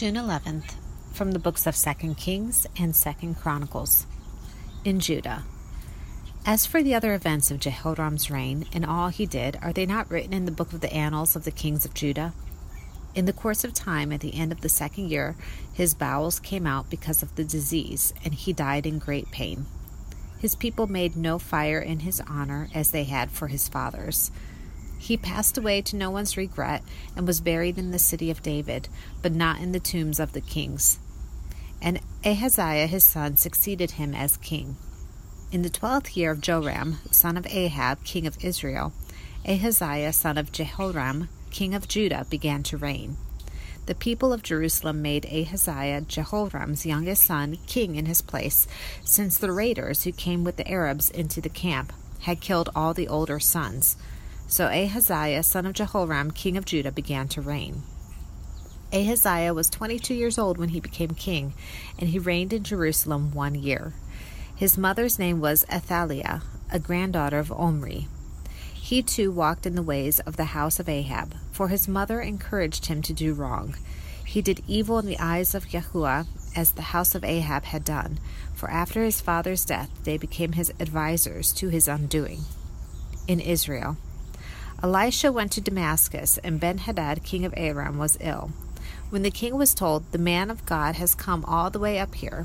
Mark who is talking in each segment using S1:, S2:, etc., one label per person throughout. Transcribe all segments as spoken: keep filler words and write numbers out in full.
S1: June eleventh, from the books of Second Kings and Second Chronicles. In Judah. As for the other events of Jehoram's reign and all he did, are they not written in the book of the annals of the kings of Judah? In the course of time, at the end of the second year, his bowels came out because of the disease, and he died in great pain. His people made no fire in his honor as they had for his fathers. He passed away to no one's regret and was buried in the city of David, but not in the tombs of the kings. And Ahaziah his son succeeded him as king. In the twelfth year of Joram, son of Ahab, king of Israel, Ahaziah son of Jehoram, king of Judah, began to reign. The people of Jerusalem made Ahaziah, Jehoram's youngest son, king in his place, since the raiders who came with the Arabs into the camp had killed all the older sons. So Ahaziah, son of Jehoram, king of Judah, began to reign. Ahaziah was twenty-two years old when he became king, and he reigned in Jerusalem one year. His mother's name was Athaliah, a granddaughter of Omri. He too walked in the ways of the house of Ahab, for his mother encouraged him to do wrong. He did evil in the eyes of Yahuwah, as the house of Ahab had done, for after his father's death they became his advisers to his undoing. In Israel. Elisha went to Damascus, and Ben-Hadad, king of Aram, was ill. When the king was told, "The man of God has come all the way up here,"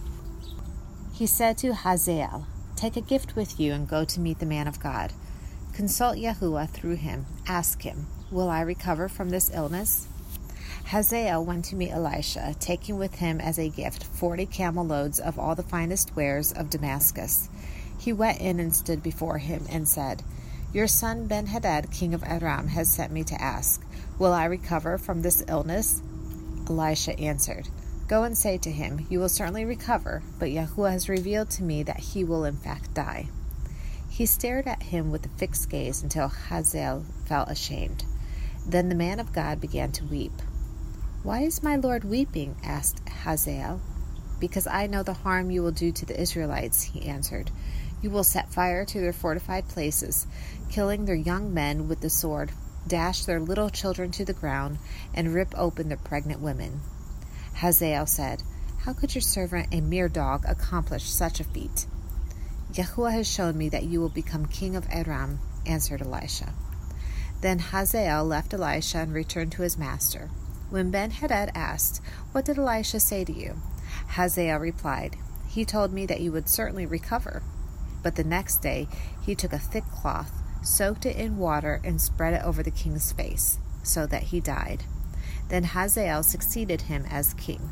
S1: he said to Hazael, "Take a gift with you and go to meet the man of God. Consult Yahuwah through him. Ask him, 'Will I recover from this illness?'" Hazael went to meet Elisha, taking with him as a gift forty camel loads of all the finest wares of Damascus. He went in and stood before him and said, "Your son Ben-Hadad, king of Aram, has sent me to ask, 'Will I recover from this illness?'" Elisha answered, "Go and say to him, 'You will certainly recover, but Yahuwah has revealed to me that he will in fact die.'" He stared at him with a fixed gaze until Hazael felt ashamed. Then the man of God began to weep. "Why is my lord weeping?" asked Hazael. "Because I know the harm you will do to the Israelites," he answered. "You will set fire to their fortified places, killing their young men with the sword, dash their little children to the ground, and rip open their pregnant women." Hazael said, "How could your servant, a mere dog, accomplish such a feat?" "Yahuwah has shown me that you will become king of Aram," answered Elisha. Then Hazael left Elisha and returned to his master. When Ben-Hadad asked, "What did Elisha say to you?" Hazael replied, "He told me that you would certainly recover." But the next day he took a thick cloth, soaked it in water, and spread it over the king's face, so that he died. Then Hazael succeeded him as king.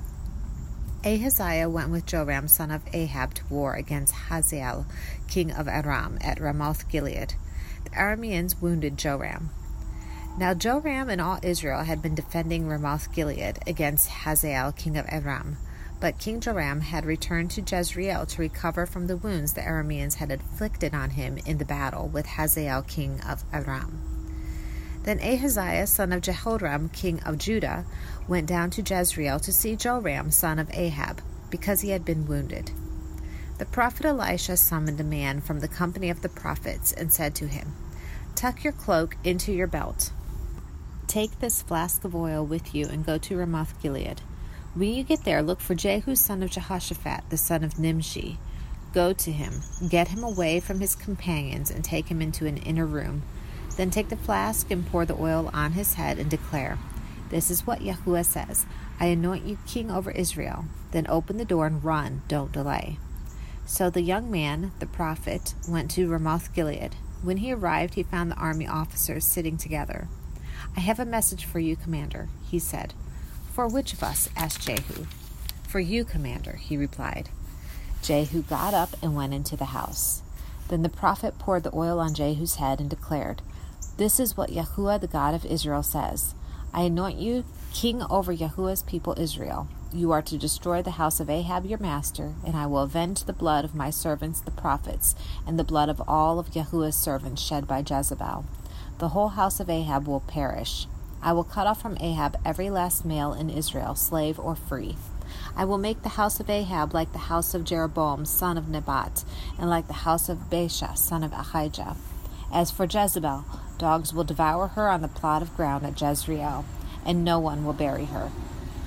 S1: Ahaziah went with Joram son of Ahab to war against Hazael, king of Aram, at Ramoth-Gilead. The Arameans wounded Joram. Now Joram and all Israel had been defending Ramoth-Gilead against Hazael, king of Aram. But King Joram had returned to Jezreel to recover from the wounds the Arameans had inflicted on him in the battle with Hazael, king of Aram. Then Ahaziah, son of Jehoram, king of Judah, went down to Jezreel to see Joram, son of Ahab, because he had been wounded. The prophet Elisha summoned a man from the company of the prophets and said to him, "Tuck your cloak into your belt. Take this flask of oil with you and go to Ramoth-Gilead. When you get there, look for Jehu son of Jehoshaphat, the son of Nimshi. Go to him, get him away from his companions, and take him into an inner room. Then take the flask and pour the oil on his head and declare, 'This is what Yahuwah says, I anoint you king over Israel.' Then open the door and run, don't delay." So the young man, the prophet, went to Ramoth-Gilead. When he arrived, he found the army officers sitting together. "I have a message for you, commander," he said. "For which of us?" asked Jehu. "For you, commander," he replied. Jehu got up and went into the house. Then the prophet poured the oil on Jehu's head and declared, "This is what Yahuwah, the God of Israel, says. I anoint you king over Yahuwah's people Israel. You are to destroy the house of Ahab your master, and I will avenge the blood of my servants the prophets, and the blood of all of Yahuwah's servants shed by Jezebel. The whole house of Ahab will perish. I will cut off from Ahab every last male in Israel, slave or free. I will make the house of Ahab like the house of Jeroboam son of Nebat, and like the house of Baasha son of Ahijah. As for Jezebel, dogs will devour her on the plot of ground at Jezreel, and no one will bury her."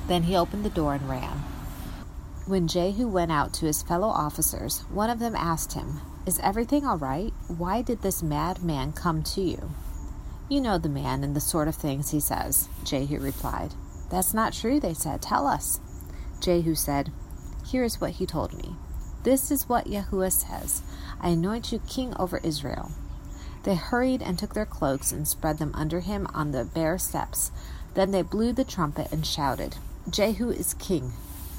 S1: Then he opened the door and ran. When Jehu went out to his fellow officers, one of them asked him, "Is everything all right? Why did this mad man come to you?" "You know the man and the sort of things he says," Jehu replied. "That's not true," they said. "Tell us." Jehu said, "Here is what he told me. This is what Yahuwah says, I anoint you king over Israel." They hurried and took their cloaks and spread them under him on the bare steps. Then they blew the trumpet and shouted, "Jehu is king."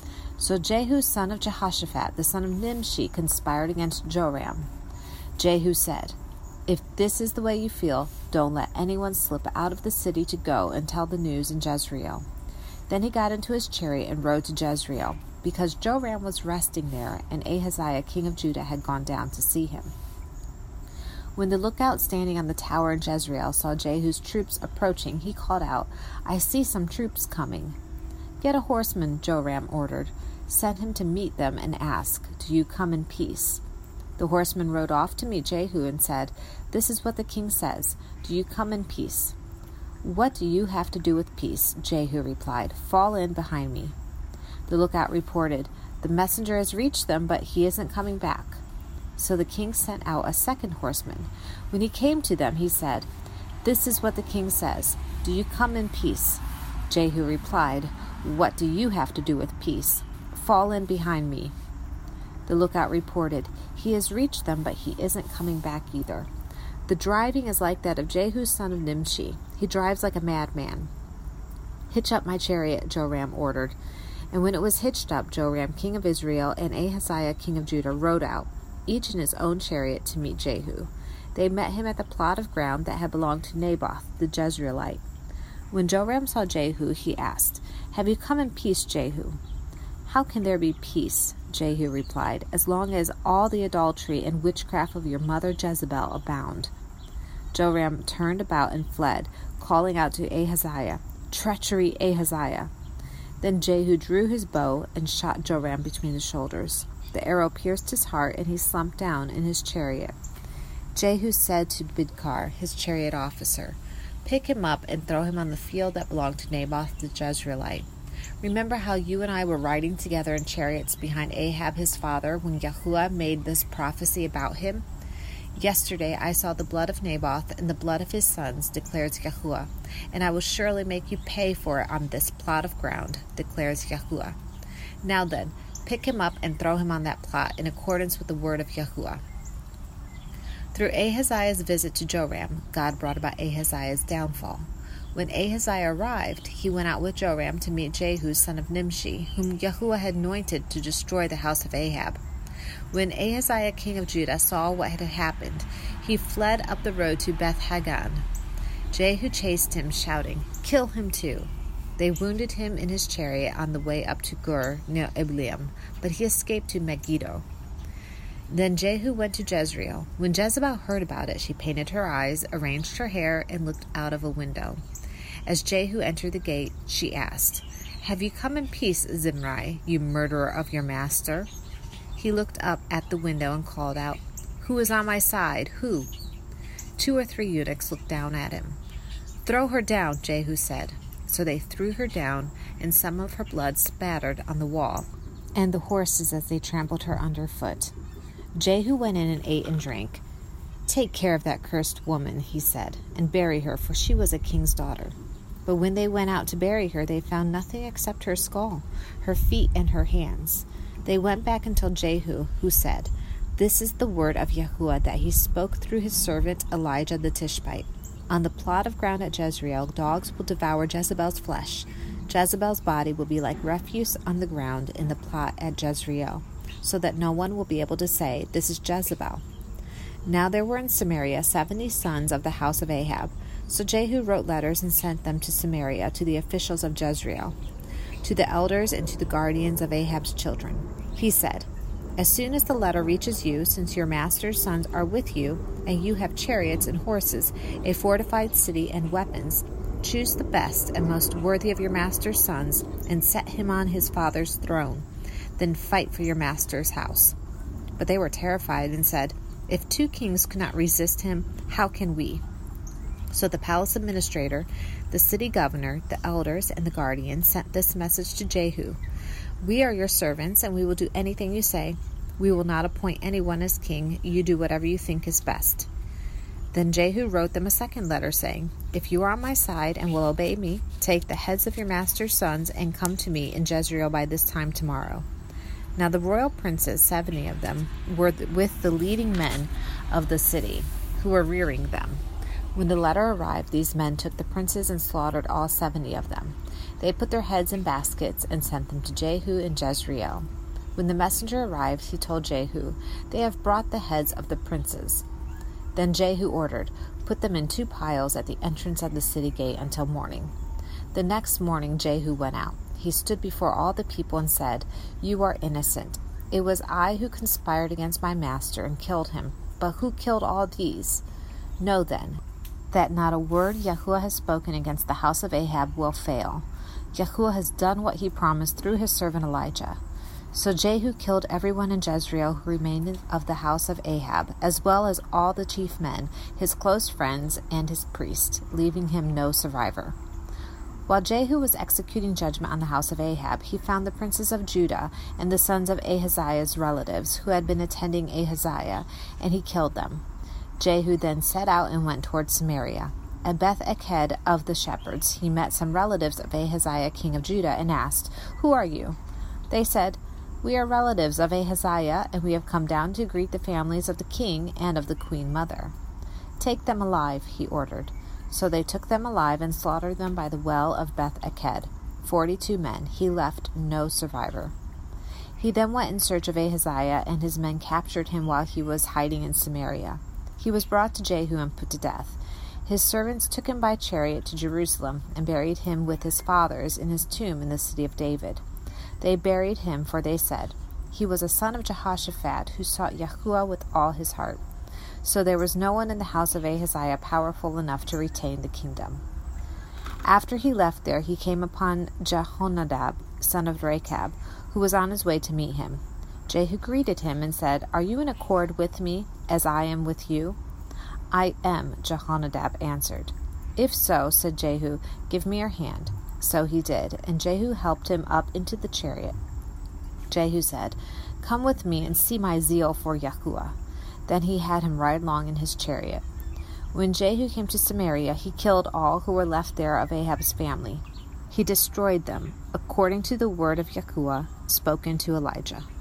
S1: So Jehu, son of Jehoshaphat, the son of Nimshi, conspired against Joram. Jehu said, "If this is the way you feel, don't let anyone slip out of the city to go and tell the news in Jezreel." Then he got into his chariot and rode to Jezreel, because Joram was resting there, and Ahaziah king of Judah had gone down to see him. When the lookout standing on the tower in Jezreel saw Jehu's troops approaching, he called out, "I see some troops coming." "Get a horseman," Joram ordered. "Send him to meet them and ask, 'Do you come in peace?'" The horseman rode off to meet Jehu and said, "This is what the king says. Do you come in peace?" "What do you have to do with peace?" Jehu replied. "Fall in behind me." The lookout reported, "The messenger has reached them, but he isn't coming back." So the king sent out a second horseman. When he came to them, he said, "This is what the king says. Do you come in peace?" Jehu replied, "What do you have to do with peace? Fall in behind me." The lookout reported, "He has reached them, but he isn't coming back either. The driving is like that of Jehu son of Nimshi. He drives like a madman." "Hitch up my chariot," Joram ordered. And when it was hitched up, Joram king of Israel and Ahaziah king of Judah rode out, each in his own chariot, to meet Jehu. They met him at the plot of ground that had belonged to Naboth the Jezreelite. When Joram saw Jehu, he asked, "Have you come in peace, Jehu?" "How can there be peace?" Jehu replied, "as long as all the adultery and witchcraft of your mother Jezebel abound." Joram turned about and fled, calling out to Ahaziah, "Treachery, Ahaziah!" Then Jehu drew his bow and shot Joram between the shoulders. The arrow pierced his heart, and he slumped down in his chariot. Jehu said to Bidkar, his chariot officer, "Pick him up and throw him on the field that belonged to Naboth the Jezreelite. Remember how you and I were riding together in chariots behind Ahab his father when Yahuwah made this prophecy about him? Yesterday I saw the blood of Naboth and the blood of his sons, declares Yahuwah, and I will surely make you pay for it on this plot of ground, declares Yahuwah. Now then, pick him up and throw him on that plot in accordance with the word of Yahuwah." Through Ahaziah's visit to Joram, God brought about Ahaziah's downfall. When Ahaziah arrived, he went out with Joram to meet Jehu son of Nimshi, whom Yahuwah had anointed to destroy the house of Ahab. When Ahaziah king of Judah saw what had happened, he fled up the road to Beth Hagan. Jehu chased him, shouting, "Kill him too!" They wounded him in his chariot on the way up to Gur near Ibleam, but he escaped to Megiddo. Then Jehu went to Jezreel. When Jezebel heard about it, she painted her eyes, arranged her hair, and looked out of a window. As Jehu entered the gate, she asked, "Have you come in peace, Zimri, you murderer of your master?" He looked up at the window and called out, "Who is on my side? Who?" Two or three eunuchs looked down at him. "Throw her down," Jehu said. So they threw her down, and some of her blood spattered on the wall, and the horses as they trampled her underfoot. Jehu went in and ate and drank. "Take care of that cursed woman," he said, "and bury her, for she was a king's daughter." But when they went out to bury her, they found nothing except her skull, her feet, and her hands. They went back and told Jehu, who said, "This is the word of Yahuwah that he spoke through his servant Elijah the Tishbite. On the plot of ground at Jezreel, dogs will devour Jezebel's flesh. Jezebel's body will be like refuse on the ground in the plot at Jezreel, so that no one will be able to say, 'This is Jezebel.'" Now there were in Samaria seventy sons of the house of Ahab. So Jehu wrote letters and sent them to Samaria, to the officials of Jezreel, to the elders, and to the guardians of Ahab's children. He said, "As soon as the letter reaches you, since your master's sons are with you, and you have chariots and horses, a fortified city and weapons, choose the best and most worthy of your master's sons, and set him on his father's throne. Then fight for your master's house." But they were terrified and said, "If two kings could not resist him, how can we?" So the palace administrator, the city governor, the elders, and the guardians sent this message to Jehu: "We are your servants, and we will do anything you say. We will not appoint anyone as king. You do whatever you think is best." Then Jehu wrote them a second letter, saying, "If you are on my side and will obey me, take the heads of your master's sons and come to me in Jezreel by this time tomorrow." Now the royal princes, seventy of them, were with the leading men of the city, who were rearing them. When the letter arrived, these men took the princes and slaughtered all seventy of them. They put their heads in baskets and sent them to Jehu in Jezreel. When the messenger arrived, he told Jehu, "They have brought the heads of the princes." Then Jehu ordered, "Put them in two piles at the entrance of the city gate until morning." The next morning Jehu went out. He stood before all the people and said, "You are innocent. It was I who conspired against my master and killed him. But who killed all these? Know then that not a word Yahuwah has spoken against the house of Ahab will fail. Yahuwah has done what he promised through his servant Elijah." So Jehu killed everyone in Jezreel who remained of the house of Ahab, as well as all the chief men, his close friends, and his priests, leaving him no survivor. While Jehu was executing judgment on the house of Ahab, he found the princes of Judah and the sons of Ahaziah's relatives who had been attending Ahaziah, and he killed them. Jehu then set out and went toward Samaria. At Beth-Eked of the shepherds, he met some relatives of Ahaziah, king of Judah, and asked, "Who are you?" They said, "We are relatives of Ahaziah, and we have come down to greet the families of the king and of the queen mother." "Take them alive," he ordered. So they took them alive and slaughtered them by the well of Beth-Eked, forty-two men. He left no survivor. He then went in search of Ahaziah, and his men captured him while he was hiding in Samaria. He was brought to Jehu and put to death. His servants took him by chariot to Jerusalem and buried him with his fathers in his tomb in the city of David. They buried him, for they said, "He was a son of Jehoshaphat who sought Yahuwah with all his heart." So there was no one in the house of Ahaziah powerful enough to retain the kingdom. After he left there, he came upon Jehonadab, son of Rechab, who was on his way to meet him. Jehu greeted him and said, "Are you in accord with me, as I am with you?" "I am," Jehonadab answered. "If so," said Jehu, "give me your hand." So he did, and Jehu helped him up into the chariot. Jehu said, "Come with me and see my zeal for Yahuwah." Then he had him ride along in his chariot. When Jehu came to Samaria, he killed all who were left there of Ahab's family. He destroyed them, according to the word of Yahuwah spoken to Elijah.